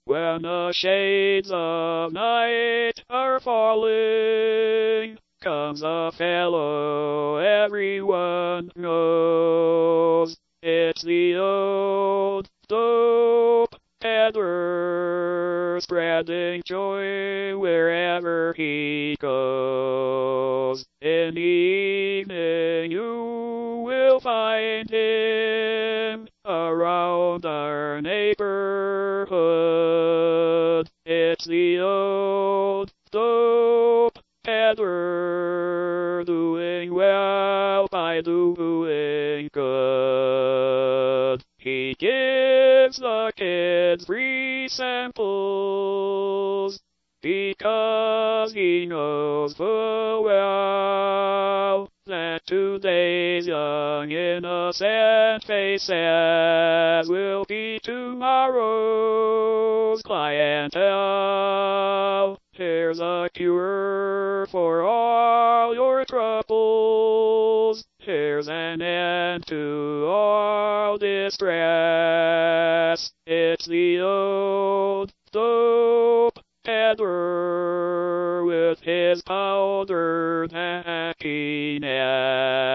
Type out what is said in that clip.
When the shades of night are falling, comes a fellow everyone knows. It's the old dope peddler, spreading joy wherever he goes. In the evening you will find him around our neighborhood. It's the old dope peddler, doing well by doing good. He gives the kids free samples because he knows full well that today's young innocent faces will be tomorrow's clientele. Here's a cure for all your troubles. Here's an end to all distress. It's the old dope peddler with his powdered happiness.